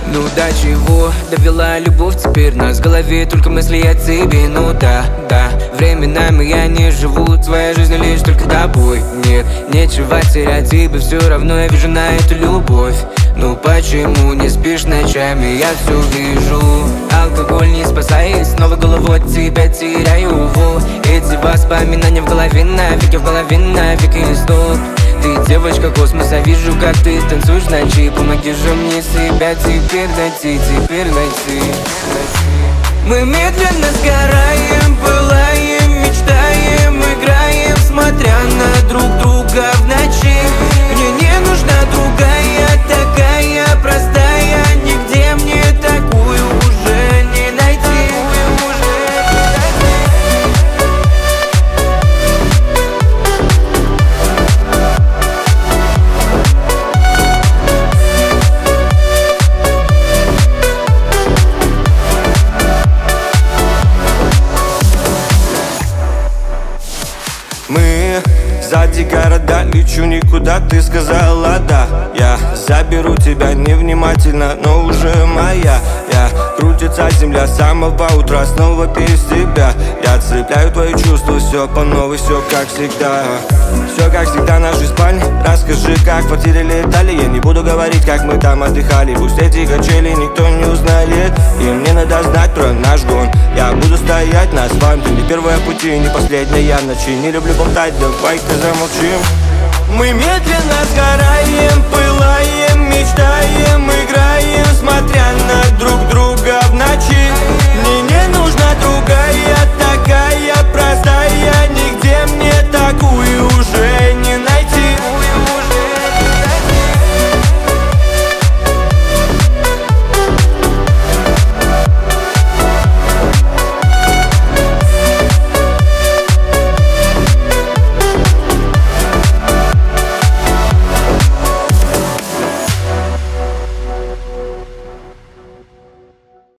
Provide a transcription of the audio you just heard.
Ну до чего довела любовь, теперь нас в голове только мысли о тебе. Ну да, временами я не живу своей жизнью лишь только тобой. Нет, нечего терять, тебе все равно я вижу на эту любовь. Ну почему не спишь ночами, я все вижу. Алкоголь не спасает, снова головой от тебя теряю. Эти воспоминания в голове навеки стоп. Ты девочка космоса, вижу, как ты танцуешь в ночи. Помоги же мне себя теперь найти. Мы медленно сгораем, пылаем, мечтаем, играем, смотря на друг друга в ночи. Мне не нужна другая, такая простая, нигде мне такую уже не найти. Мы сзади города, лечу никуда, ты сказала да. Я заберу тебя невнимательно, но уже моя. Крутится земля с самого утра, снова без тебя. Я цепляю твои чувства, все по новой, все как всегда. Все как всегда, наша спальня. Расскажи, как в квартире летали. Я не буду говорить, как мы там отдыхали. Пусть эти качели никто не узнает. И мне надо знать про наш гон. Я буду стоять на асфальте, не первая в пути, не последняя в ночи. Не люблю болтать, давай-ка замолчим. Мы медленно сгораем, пылаем, мечтаем,